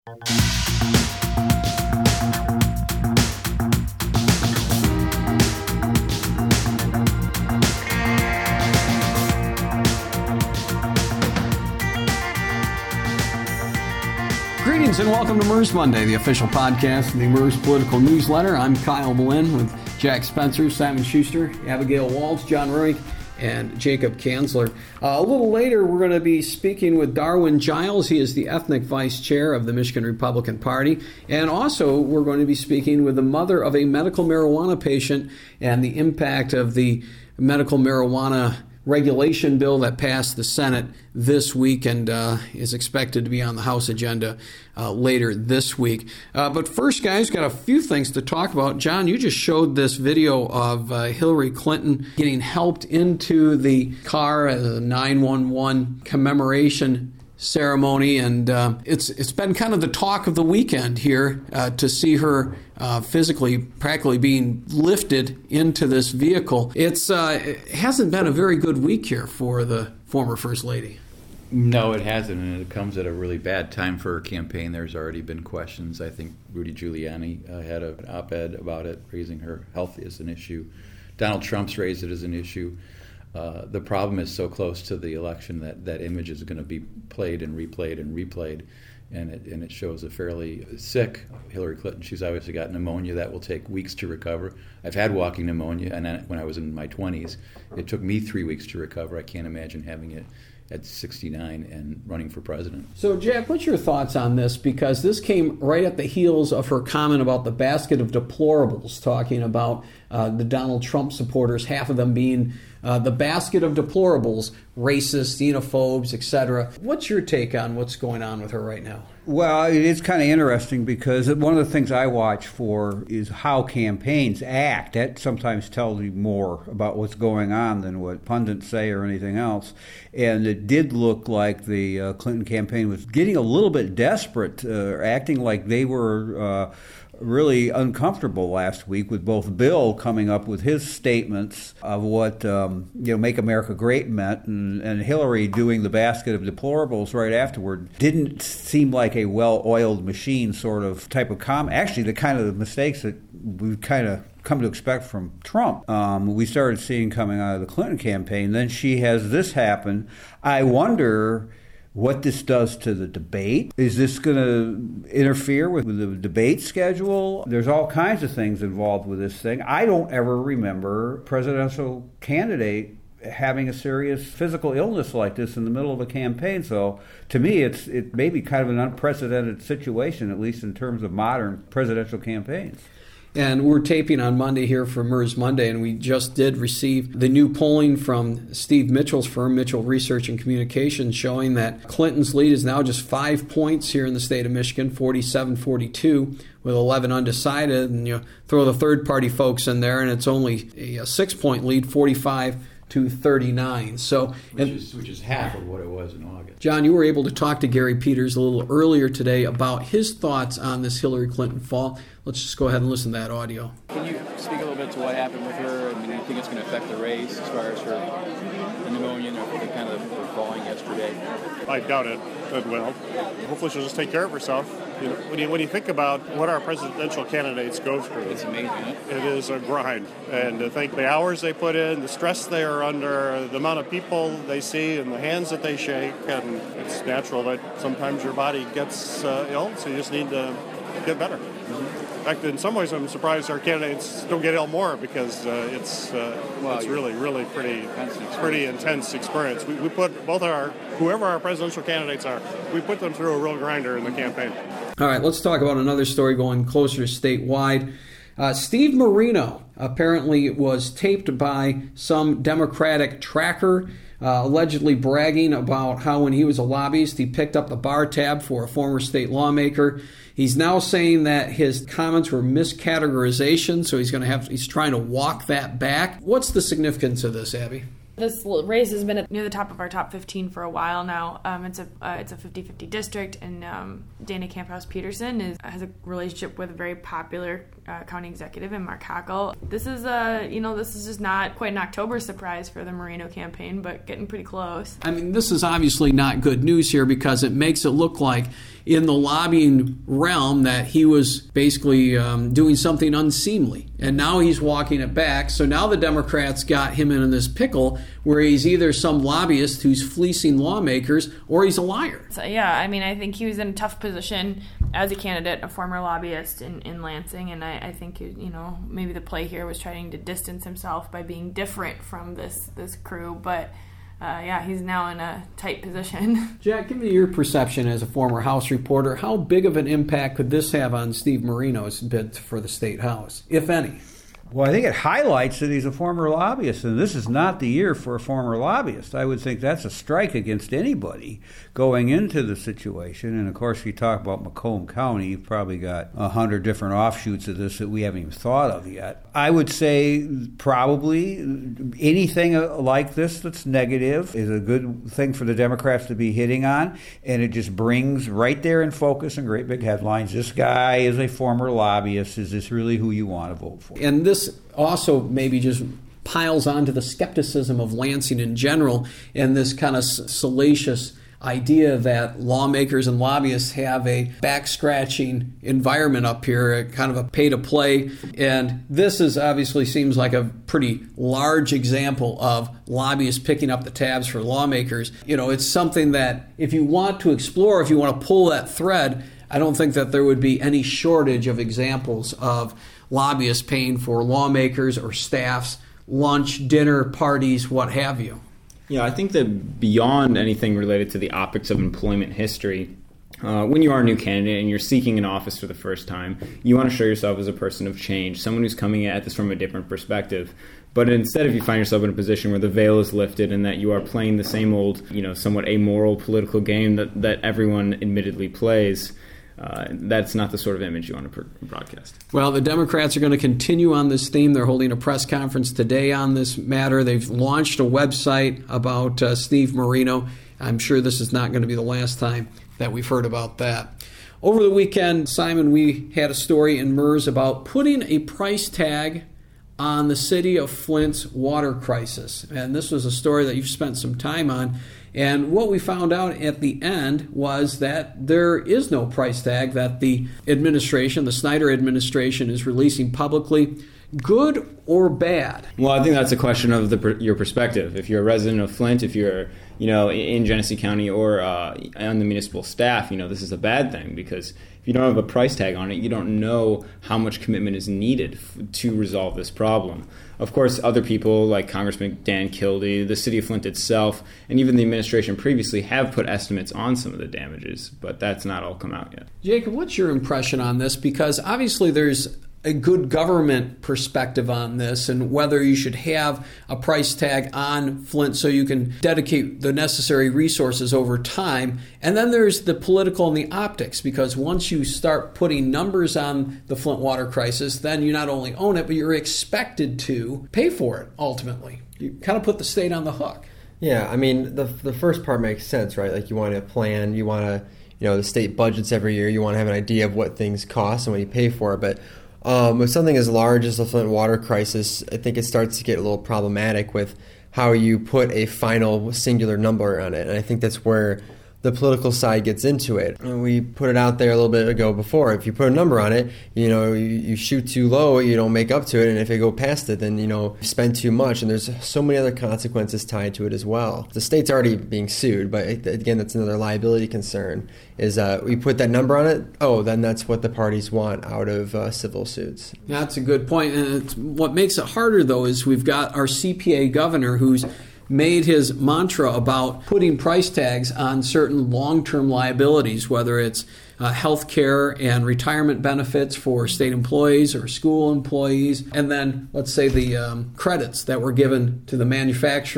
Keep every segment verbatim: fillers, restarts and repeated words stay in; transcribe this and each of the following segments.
Greetings and welcome to Mers Monday, the official podcast of the Mers Political Newsletter. I'm Kyle Malin with Jack Spencer, Simon Schuster, Abigail Walsh, John Rurik, and Jacob Kanzler. Uh, a little later, we're going to be speaking with Darwin Giles. He is the ethnic vice chair of the Michigan Republican Party. And also, we're going to be speaking with the mother of a medical marijuana patient and the impact of the medical marijuana regulation bill that passed the Senate this week and uh, is expected to be on the House agenda uh, later this week. Uh, but first, guys, got a few things to talk about. John, you just showed this video of uh, Hillary Clinton getting helped into the car at a nine one one commemoration ceremony, and uh, it's it's been kind of the talk of the weekend here uh, to see her uh, physically, practically being lifted into this vehicle. It's uh, it hasn't been a very good week here for the former First Lady. No, it hasn't, and it comes at a really bad time for her campaign. There's already been questions. I think Rudy Giuliani uh, had an op-ed about it, raising her health as an issue. Donald Trump's raised it as an issue. Uh, the problem is so close to the election that that image is going to be played and replayed and replayed, and it and it shows a fairly sick Hillary Clinton. She's obviously got pneumonia that will take weeks to recover. I've had walking pneumonia, and I, when I was in my twenties, it took me three weeks to recover. I can't imagine having it at sixty-nine and running for president. So, Jack, what's your thoughts on this? Because this came right at the heels of her comment about the basket of deplorables, talking about uh, the Donald Trump supporters, half of them being uh, the basket of deplorables, racists, xenophobes, et cetera. What's your take on what's going on with her right now? Well, it is kind of interesting because one of the things I watch for is how campaigns act. That sometimes tells you more about what's going on than what pundits say or anything else. And it did look like the uh, Clinton campaign was getting a little bit desperate, uh, acting like they were uh, really uncomfortable last week with both Bill coming up with his statements of what um, you know, Make America Great meant, and, and Hillary doing the basket of deplorables right afterward. Didn't seem like a well-oiled machine sort of type of comment. Actually, the kind of mistakes that we've kind of come to expect from Trump, um, we started seeing coming out of the Clinton campaign. Then she has this happen. I wonder what this does to the debate. Is this going to interfere with the debate schedule? There's all kinds of things involved with this thing. I don't ever remember a presidential candidate having a serious physical illness like this in the middle of a campaign. So to me, it's it may be kind of an unprecedented situation, at least in terms of modern presidential campaigns. And we're taping on Monday here for Mers Monday, and we just did receive the new polling from Steve Mitchell's firm, Mitchell Research and Communications, showing that Clinton's lead is now just five points here in the state of Michigan, forty-seven forty-two, with eleven undecided. And you throw the third-party folks in there, and it's only a six-point lead, forty-five to thirty-nine. So, which, and, is, which is half of what it was in August. John, you were able to talk to Gary Peters a little earlier today about his thoughts on this Hillary Clinton fall. Let's just go ahead and listen to that audio. Can you speak a little bit to what happened with her? I mean, do you think it's going to affect the race as far as her pneumonia and the kind of her falling yesterday? I doubt it. It will. Hopefully she'll just take care of herself. You know, when you when you think about what our presidential candidates go through, it's amazing. Isn't it? It is a grind, and to think the hours they put in, the stress they are under, the amount of people they see, and the hands that they shake, and it's natural that sometimes your body gets uh, ill, so you just need to get better. Mm-hmm. In fact, in some ways, I'm surprised our candidates don't get ill more because uh, it's uh, well, it's really, really pretty, pretty intense experience. We, we put both our, whoever our presidential candidates are, we put them through a real grinder in the campaign. All right, let's talk about another story going closer to statewide. Uh, Steve Marino apparently was taped by some Democratic tracker, uh, allegedly bragging about how when he was a lobbyist, he picked up the bar tab for a former state lawmaker. He's now saying that his comments were miscategorization, so he's going to have he's trying to walk that back. What's the significance of this, Abby? This race has been near the top of our top fifteen for a while now. Um, it's a uh, it's a fifty-fifty district, and um, Dana Camphouse-Peterson is, has a relationship with a very popular uh, county executive in Mark Hockel. This is a you know this is just not quite an October surprise for the Moreno campaign, but getting pretty close. I mean, this is obviously not good news here because it makes it look like in the lobbying realm that he was basically um, doing something unseemly. And now he's walking it back. So now the Democrats got him in this pickle where he's either some lobbyist who's fleecing lawmakers or he's a liar. So, yeah, I mean, I think he was in a tough position as a candidate, a former lobbyist in, in Lansing. And I, I think, you know, maybe the play here was trying to distance himself by being different from this, this crew. But Uh, yeah, he's now in a tight position. Jack, give me your perception as a former House reporter. How big of an impact could this have on Steve Moreno's bid for the state House, if any? Well, I think it highlights that he's a former lobbyist, and this is not the year for a former lobbyist. I would think that's a strike against anybody going into the situation. And, of course, you talk about Macomb County, you've probably got a hundred different offshoots of this that we haven't even thought of yet. I would say probably anything like this that's negative is a good thing for the Democrats to be hitting on, and it just brings right there in focus in great big headlines, this guy is a former lobbyist. Is this really who you want to vote for? And this also maybe just piles onto the skepticism of Lansing in general and this kind of salacious idea that lawmakers and lobbyists have a back-scratching environment up here, kind of a pay-to-play. And this is obviously seems like a pretty large example of lobbyists picking up the tabs for lawmakers. You know, it's something that if you want to explore, if you want to pull that thread, I don't think that there would be any shortage of examples of lobbyists paying for lawmakers or staffs, lunch, dinner, parties, what have you. Yeah, I think that beyond anything related to the optics of employment history, uh, when you are a new candidate and you're seeking an office for the first time, you want to show yourself as a person of change, someone who's coming at this from a different perspective. But instead, if you find yourself in a position where the veil is lifted and that you are playing the same old, you know, somewhat amoral political game that, that everyone admittedly plays, Uh, that's not the sort of image you want to broadcast. Well, the Democrats are going to continue on this theme. They're holding a press conference today on this matter. They've launched a website about uh, Steve Moreno. I'm sure this is not going to be the last time that we've heard about that. Over the weekend, Simon, we had a story in M E R S about putting a price tag on the city of Flint's water crisis. And this was a story that you've spent some time on. And what we found out at the end was that there is no price tag that the administration, the Snyder administration, is releasing publicly. Good or bad? Well, I think that's a question of the, your perspective. If you're a resident of Flint, if you're, you know, in Genesee County or uh, on the municipal staff, you know, this is a bad thing because if you don't have a price tag on it, you don't know how much commitment is needed f- to resolve this problem. Of course, other people like Congressman Dan Kildee, the city of Flint itself, and even the administration previously have put estimates on some of the damages, but that's not all come out yet. Jacob, what's your impression on this? Because obviously there's a good government perspective on this and whether you should have a price tag on Flint so you can dedicate the necessary resources over time. And then there's the political and the optics, because once you start putting numbers on the Flint water crisis, then you not only own it, but you're expected to pay for it ultimately. You kind of put the state on the hook. Yeah, I mean, the the first part makes sense, right? Like you want to plan, you want to, you know, the state budgets every year, you want to have an idea of what things cost and what you pay for. But Um, with something as large as the Flint water crisis, I think it starts to get a little problematic with how you put a final singular number on it. And I think that's where the political side gets into it. And we put it out there a little bit ago before. If you put a number on it, you know, you, you shoot too low, you don't make up to it. And if you go past it, then, you know, you spend too much. And there's so many other consequences tied to it as well. The state's already being sued, but again, that's another liability concern, is uh, we put that number on it, oh, then that's what the parties want out of uh, civil suits. That's a good point. And it's, what makes it harder, though, is we've got our C P A governor who's made his mantra about putting price tags on certain long-term liabilities, whether it's uh, health care and retirement benefits for state employees or school employees, and then let's say the um, credits that were given to the manufacturing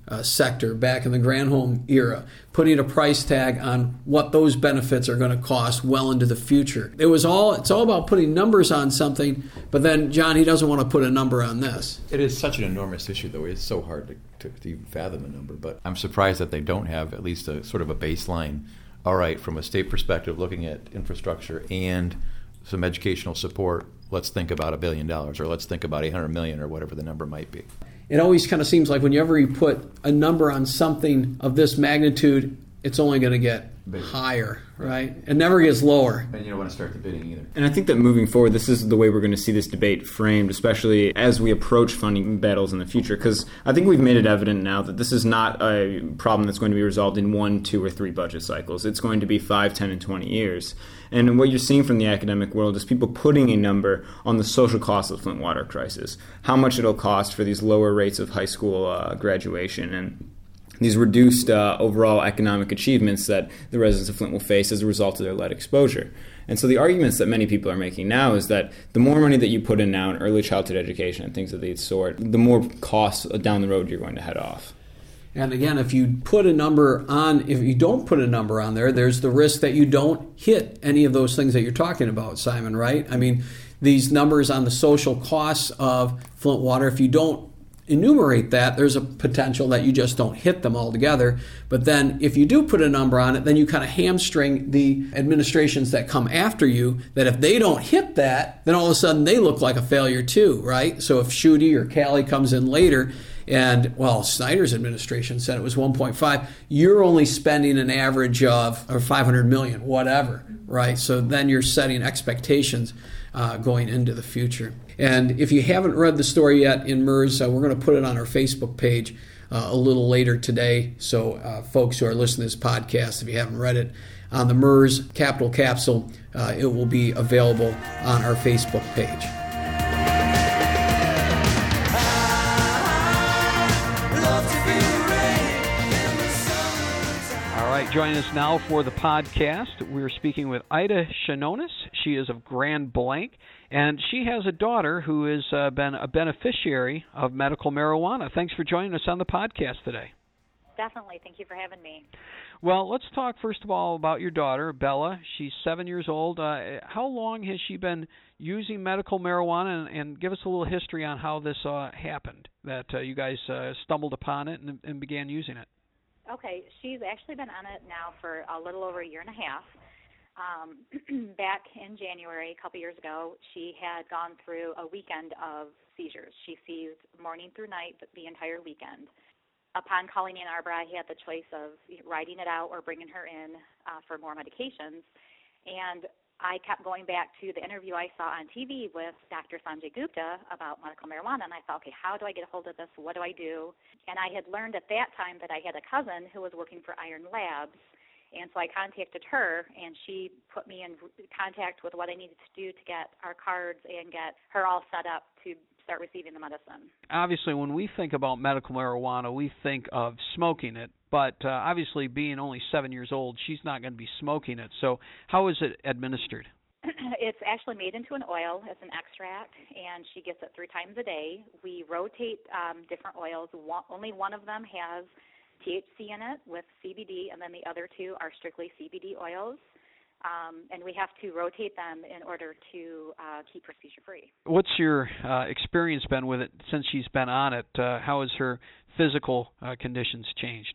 uh, sector back in the Granholm era, putting a price tag on what those benefits are going to cost well into the future. It was all it's all about putting numbers on something, but then John, he doesn't want to put a number on this. It is such an enormous issue, though. It's so hard to, to, to even fathom a number, but I'm surprised that they don't have at least a sort of a baseline. All right, from a state perspective, looking at infrastructure and some educational support, let's think about a billion dollars, or let's think about eight hundred million, or whatever the number might be. It always kind of seems like whenever you put a number on something of this magnitude, it's only going to get Bigger. higher, right? It never gets lower. And you don't want to start the bidding either. And I think that moving forward, this is the way we're going to see this debate framed, especially as we approach funding battles in the future, because I think we've made it evident now that this is not a problem that's going to be resolved in one, two, or three budget cycles. It's going to be five, ten, and twenty years. And what you're seeing from the academic world is people putting a number on the social cost of the Flint water crisis, how much it'll cost for these lower rates of high school uh, graduation, and these reduced uh, overall economic achievements that the residents of Flint will face as a result of their lead exposure. And so the arguments that many people are making now is that the more money that you put in now in early childhood education and things of the sort, the more costs down the road you're going to head off. And again, if you put a number on, if you don't put a number on there, there's the risk that you don't hit any of those things that you're talking about, Simon, right? I mean, these numbers on the social costs of Flint water, if you don't enumerate that, there's a potential that you just don't hit them altogether. But then if you do put a number on it, then you kind of hamstring the administrations that come after you, that if they don't hit that, then all of a sudden they look like a failure too, right? So if Schuette or Cali comes in later, and, well, Snyder's administration said it was one point five, you're only spending an average of or five hundred million, whatever, right? So then you're setting expectations uh, going into the future. And if you haven't read the story yet in MERS, uh, we're going to put it on our Facebook page uh, a little later today. So uh, folks who are listening to this podcast, if you haven't read it, on the MERS Capital Capsule, uh, it will be available on our Facebook page. Joining us now for the podcast, we're speaking with Ida Shanonis. She is of Grand Blanc, and she has a daughter who has uh, been a beneficiary of medical marijuana. Thanks for joining us on the podcast today. Definitely. Thank you for having me. Well, let's talk first of all about your daughter, Bella. She's seven years old. Uh, how long has she been using medical marijuana? And, and give us a little history on how this uh, happened, that uh, you guys uh, stumbled upon it and, and began using it. Okay, she's actually been on it now for a little over a year and a half. Um, back in January, a couple years ago, she had gone through a weekend of seizures. She seized morning through night the entire weekend. Upon calling Ann Arbor, I had the choice of writing it out or bringing her in uh, for more medications. And I kept going back to the interview I saw on T V with Doctor Sanjay Gupta about medical marijuana, and I thought, okay, how do I get a hold of this? What do I do? And I had learned at that time that I had a cousin who was working for Iron Labs, and so I contacted her, and she put me in contact with what I needed to do to get our cards and get her all set up to start receiving the medicine. Obviously, when we think about medical marijuana, we think of smoking it, but uh, obviously being only seven years old, she's not going to be smoking it. So how is it administered? It's actually made into an oil. It's an extract, and she gets it three times a day. We rotate um, different oils. One, only one of them has T H C in it with C B D, and then the other two are strictly C B D oils. Um, and we have to rotate them in order to uh, keep her seizure-free. What's your uh, experience been with it since she's been on it? Uh, how has her physical uh, conditions changed?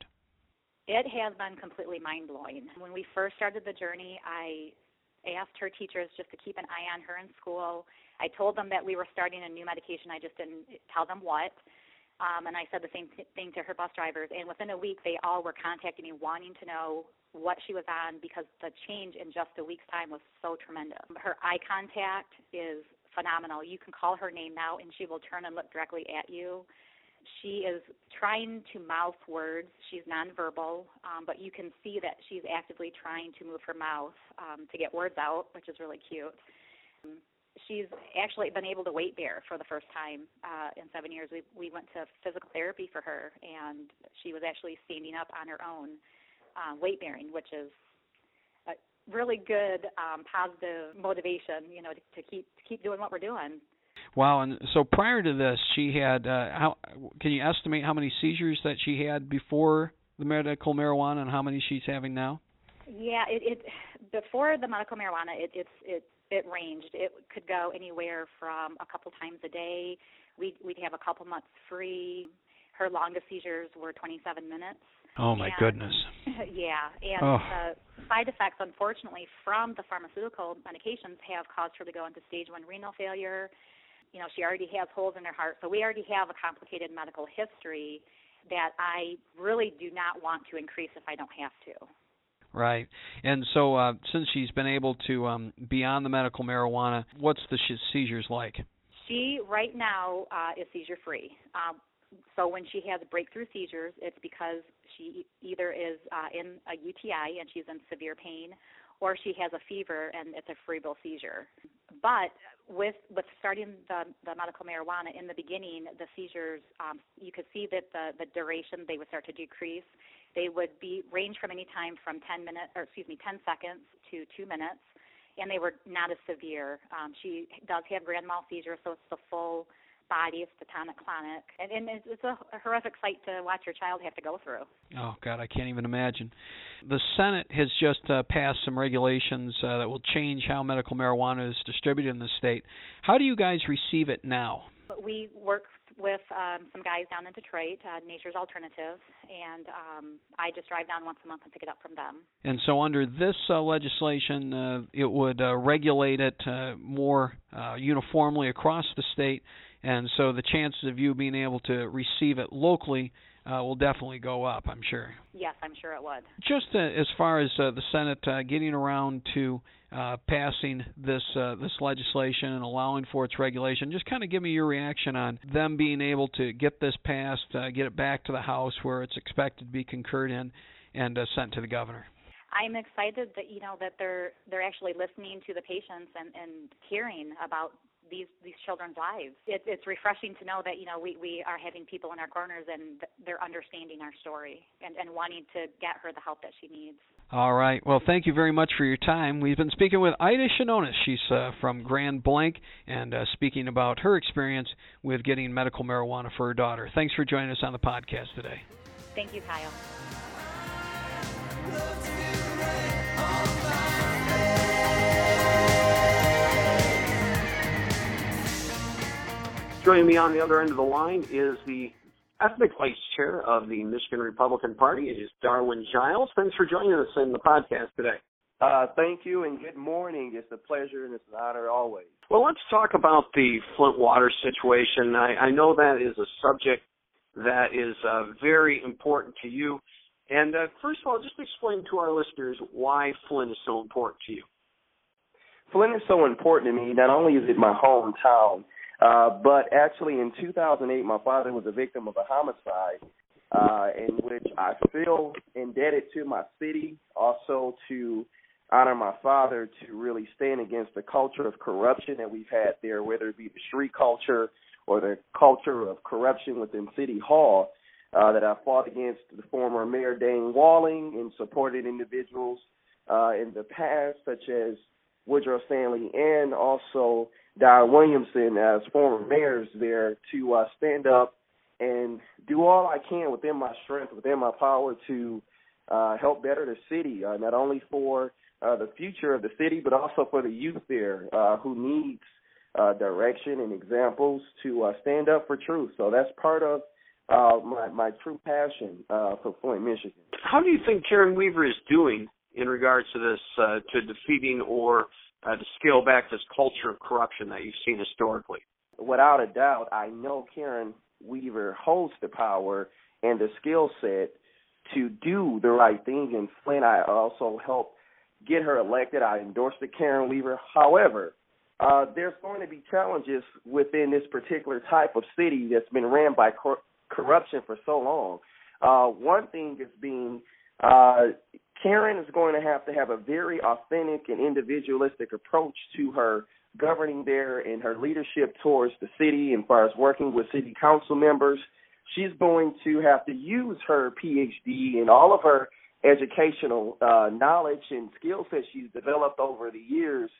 It has been completely mind-blowing. When we first started the journey, I asked her teachers just to keep an eye on her in school. I told them that we were starting a new medication. I just didn't tell them what. Um, and I said the same t- thing to her bus drivers. And within a week, they all were contacting me wanting to know what she was on because the change in just a week's time was so tremendous. Her eye contact is phenomenal. You can call her name now, and she will turn and look directly at you. She is trying to mouth words. She's nonverbal, um, but you can see that she's actively trying to move her mouth um, to get words out, which is really cute. Um, she's actually been able to weight bear for the first time uh, in seven years. We we went to physical therapy for her, and she was actually standing up on her own, uh, weight bearing, which is a really good um, positive motivation, you know, to, to keep to keep doing what we're doing. Wow, and so prior to this, she had, uh, how can you estimate how many seizures that she had before the medical marijuana and how many she's having now? Yeah, it, it before the medical marijuana, it, it's it it ranged. It could go anywhere from a couple times a day. We'd, we'd have a couple months free. Her longest seizures were twenty-seven minutes. Oh, my and, goodness. Yeah, and oh. the side effects, unfortunately, from the pharmaceutical medications have caused her to go into stage one renal failure. You know, she already has holes in her heart, so we already have a complicated medical history that I really do not want to increase if I don't have to. Right. And so uh, since she's been able to um, be on the medical marijuana, what's the sh- seizures like? She, right now, uh, is seizure-free. Um, so when she has breakthrough seizures, it's because she either is uh, in a U T I and she's in severe pain, or she has a fever and it's a febrile seizure. But with with starting the, the medical marijuana in the beginning, the seizures, um, you could see that the, the duration, they would start to decrease. They would be range from any time from ten minutes, or excuse me, ten seconds to two minutes, and they were not as severe. Um, she does have grand mal seizure, so it's the full body, it's the tonic-clonic, and, and it's, it's a, a horrific sight to watch your child have to go through. Oh, God, I can't even imagine. The Senate has just uh, passed some regulations uh, that will change how medical marijuana is distributed in the state. How do you guys receive it now? We work with um, some guys down in Detroit, uh, Nature's Alternative, and um, I just drive down once a month and pick it up from them. And so under this uh, legislation, uh, it would uh, regulate it uh, more uh, uniformly across the state, and so the chances of you being able to receive it locally uh, will definitely go up, I'm sure. Yes, I'm sure it would. Just uh, as far as uh, the Senate uh, getting around to uh, passing this uh, this legislation and allowing for its regulation, just kind of give me your reaction on them being able to get this passed, uh, get it back to the House where it's expected to be concurred in, and uh, sent to the governor. I'm excited that you know that they're they're actually listening to the patients and, and caring about these these children's lives. It, it's refreshing to know that you know we, we are having people in our corners and they're understanding our story and, and wanting to get her the help that she needs. All right. Well, thank you very much for your time. We've been speaking with Ida Shinonis. She's uh, from Grand Blanc and uh, speaking about her experience with getting medical marijuana for her daughter. Thanks for joining us on the podcast today. Thank you, Kyle. Joining me on the other end of the line is the ethnic vice chair of the Michigan Republican Party. It is Darwin Giles. Thanks for joining us in the podcast today. Uh, thank you and good morning. It's a pleasure and it's an honor always. Well, let's talk about the Flint water situation. I, I know that is a subject that is uh, very important to you. And uh, first of all, just explain to our listeners why Flint is so important to you. Flint is so important to me. Not only is it my hometown, Uh, but actually in two thousand eight, my father was a victim of a homicide uh, in which I feel indebted to my city, also to honor my father, to really stand against the culture of corruption that we've had there, whether it be the street culture or the culture of corruption within City Hall, uh, that I fought against the former Mayor Dane Walling and supported individuals uh, in the past, such as Woodrow Stanley and also Don Williamson as former mayors there, to uh, stand up and do all I can within my strength, within my power to uh, help better the city, uh, not only for uh, the future of the city, but also for the youth there uh, who needs uh, direction and examples to uh, stand up for truth. So that's part of uh, my, my true passion uh, for Flint, Michigan. How do you think Karen Weaver is doing in regards to this, uh, to defeating or Uh, to scale back this culture of corruption that you've seen historically? Without a doubt, I know Karen Weaver holds the power and the skill set to do the right thing. In Flint, I also helped get her elected. I endorsed the Karen Weaver. However, uh, there's going to be challenges within this particular type of city that's been ran by cor- corruption for so long. Uh, one thing is being uh, Karen is going to have to have a very authentic and individualistic approach to her governing there and her leadership towards the city and as far as working with city council members. She's going to have to use her P H D and all of her educational uh, knowledge and skills that she's developed over the years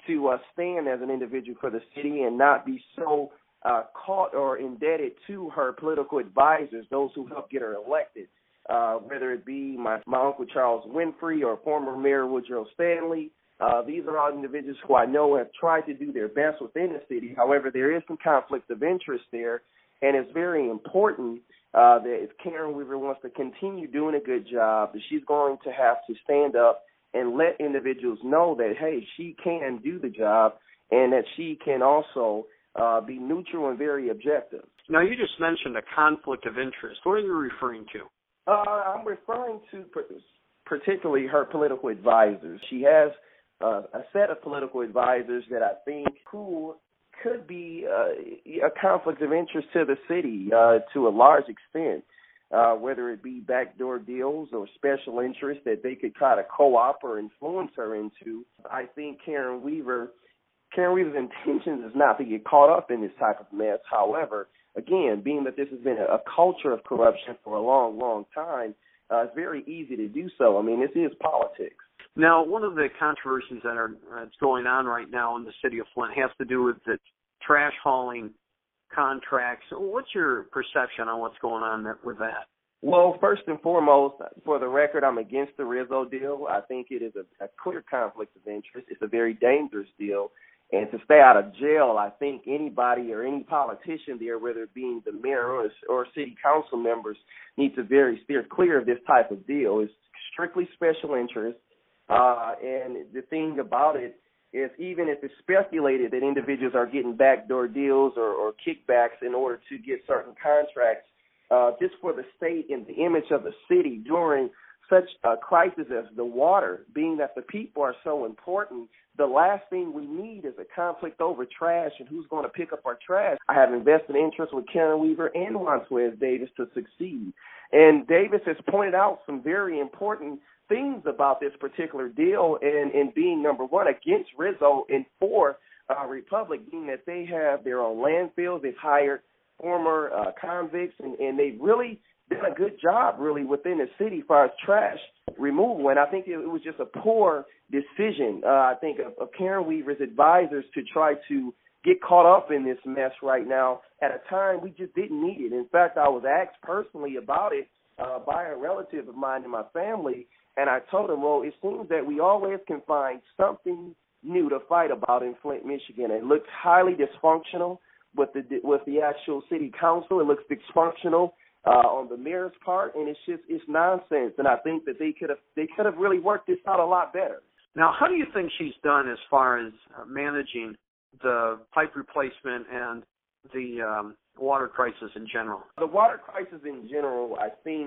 to uh, stand as an individual for the city and not be so uh, caught or indebted to her political advisors, those who helped get her elected, uh, whether it be my, my Uncle Charles Winfrey or former Mayor Woodrow Stanley. Uh, these are all individuals who I know have tried to do their best within the city. However, there is some conflict of interest there, and it's very important uh, that if Karen Weaver wants to continue doing a good job, that she's going to have to stand up and let individuals know that, hey, she can do the job and that she can also uh, be neutral and very objective. Now, you just mentioned a conflict of interest. What are you referring to? Uh, I'm referring to particularly her political advisors. She has uh, a set of political advisors that I think who could be uh, a conflict of interest to the city uh, to a large extent. Uh, whether it be backdoor deals or special interests that they could try to co-opt or influence her into. I think Karen Weaver, Karen Weaver's intentions is not to get caught up in this type of mess. However, again, being that this has been a, a culture of corruption for a long, long time, uh, it's very easy to do so. I mean, this is politics. Now, one of the controversies that are uh, going on right now in the city of Flint has to do with the trash hauling contracts. What's your perception on what's going on with that? Well, first and foremost, for the record, I'm against the Rizzo deal. I think it is a, a clear conflict of interest. It's a very dangerous deal. And to stay out of jail, I think anybody or any politician there, whether it being the mayor or, or city council members, need to very steer clear of this type of deal. It's strictly special interest. Uh, and the thing about it is, even if it's speculated that individuals are getting backdoor deals or, or kickbacks in order to get certain contracts, uh, just for the state and the image of the city during such a crisis as the water, being that the people are so important, the last thing we need is a conflict over trash and who's going to pick up our trash. I have invested interest with Karen Weaver and Juansuez Davis to succeed. And Davis has pointed out some very important things about this particular deal and, and being, number one, against Rizzo, and for uh, Republic, being that they have their own landfills. They've hired former uh, convicts, and, and they've really done a good job, really, within the city as far as trash removal. And I think it, it was just a poor decision, uh, I think, of, of Karen Weaver's advisors to try to get caught up in this mess right now at a time we just didn't need it. In fact, I was asked personally about it uh, by a relative of mine in my family, and I told him, well, it seems that we always can find something new to fight about in Flint, Michigan. It looks highly dysfunctional with the with the actual city council. It looks dysfunctional uh, on the mayor's part, and it's just it's nonsense. And I think that they could have they could have really worked this out a lot better. Now, how do you think she's done as far as uh, managing the pipe replacement and the um, water crisis in general? The water crisis in general, I think,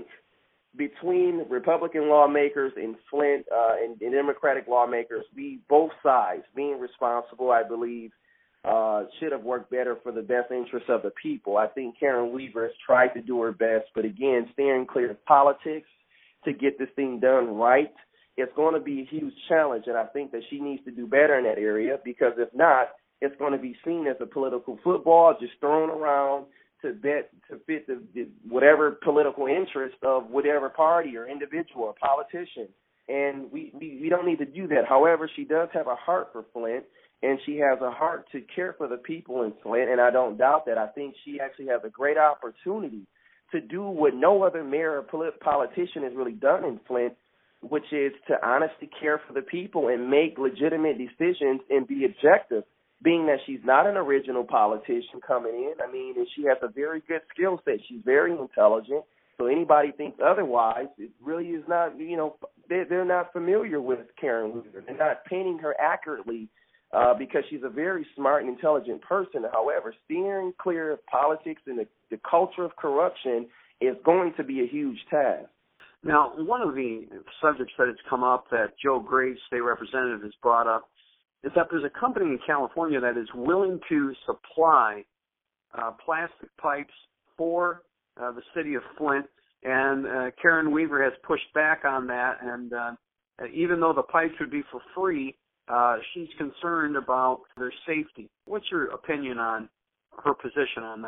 between Republican lawmakers in Flint uh, and, and Democratic lawmakers, we both sides being responsible, I believe, uh, should have worked better for the best interests of the people. I think Karen Weaver has tried to do her best, but again, steering clear of politics to get this thing done right, it's going to be a huge challenge, and I think that she needs to do better in that area, because if not, it's going to be seen as a political football just thrown around to bet to fit the, the whatever political interest of whatever party or individual or politician. And we, we, we don't need to do that. However, she does have a heart for Flint, and she has a heart to care for the people in Flint, and I don't doubt that. I think she actually has a great opportunity to do what no other mayor or polit- politician has really done in Flint, which is to honestly care for the people and make legitimate decisions and be objective, being that she's not an original politician coming in. I mean, and she has a very good skill set. She's very intelligent. So anybody thinks otherwise, it really is not, you know, they're, they're not familiar with Karen Weaver. They're not painting her accurately uh, because she's a very smart and intelligent person. However, steering clear of politics and the, the culture of corruption is going to be a huge task. Now, one of the subjects that has come up that Joe Graves, state representative, has brought up is that there's a company in California that is willing to supply uh, plastic pipes for uh, the city of Flint, and uh, Karen Weaver has pushed back on that, and uh, even though the pipes would be for free, uh, she's concerned about their safety. What's your opinion on her position on that?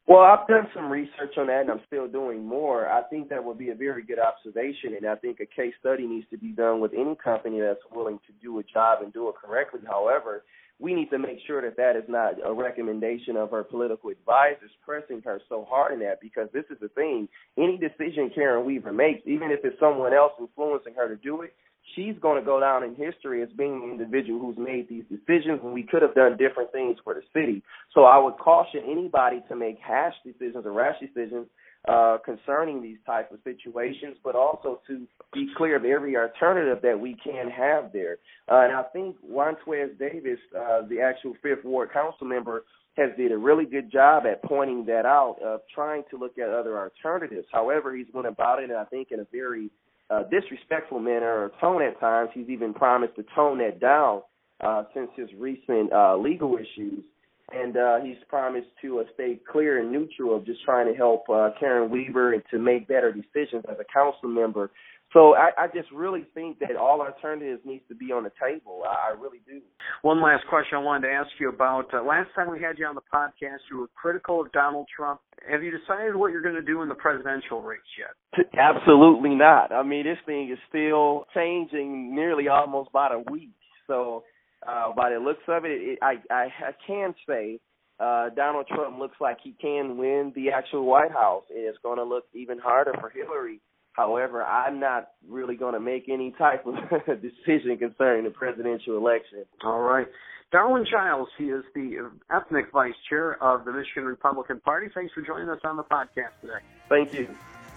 Well, I've done some research on that, and I'm still doing more. I think that would be a very good observation, and I think a case study needs to be done with any company that's willing to do a job and do it correctly. However, we need to make sure that that is not a recommendation of her political advisors pressing her so hard in that, because this is the thing. Any decision Karen Weaver makes, even if it's someone else influencing her to do it, she's going to go down in history as being the individual who's made these decisions, and we could have done different things for the city. So I would caution anybody to make hash decisions or rash decisions uh, concerning these type of situations, but also to be clear of every alternative that we can have there. Uh, and I think Juanquez Davis, uh, the actual Fifth Ward council member, has did a really good job at pointing that out, of trying to look at other alternatives. However, he's went about it, I think, in a very uh, disrespectful manner or tone at times. He's even promised to tone that down uh, since his recent uh, legal issues. And uh, he's promised to uh, stay clear and neutral of just trying to help uh, Karen Weaver and to make better decisions as a council member. So I, I just really think that all alternatives needs to be on the table. I, I really do. One last question I wanted to ask you about. Uh, last time we had you on the podcast, you were critical of Donald Trump. Have you decided what you're going to do in the presidential race yet? Absolutely not. I mean, this thing is still changing nearly almost by the week. So uh, by the looks of it, it I, I, I can say uh, Donald Trump looks like he can win the actual White House. And it's going to look even harder for Hillary. However, I'm not really going to make any type of decision concerning the presidential election. All right. Darwin Giles, he is the ethnic vice chair of the Michigan Republican Party. Thanks for joining us on the podcast today. Thank you.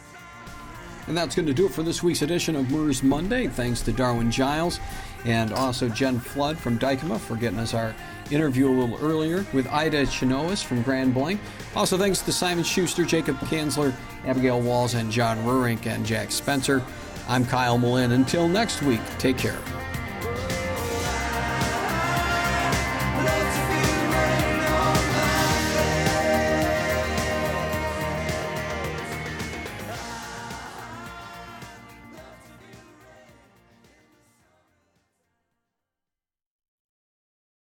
And that's going to do it for this week's edition of MERS Monday. Thanks to Darwin Giles and also Jen Flood from Dykema for getting us our interview a little earlier with Ida Chinois from Grand Blanc. Also thanks to Simon Schuster, Jacob Kanzler, Abigail Walls, and John Rurink and Jack Spencer. I'm Kyle Mullen. Until next week, take care.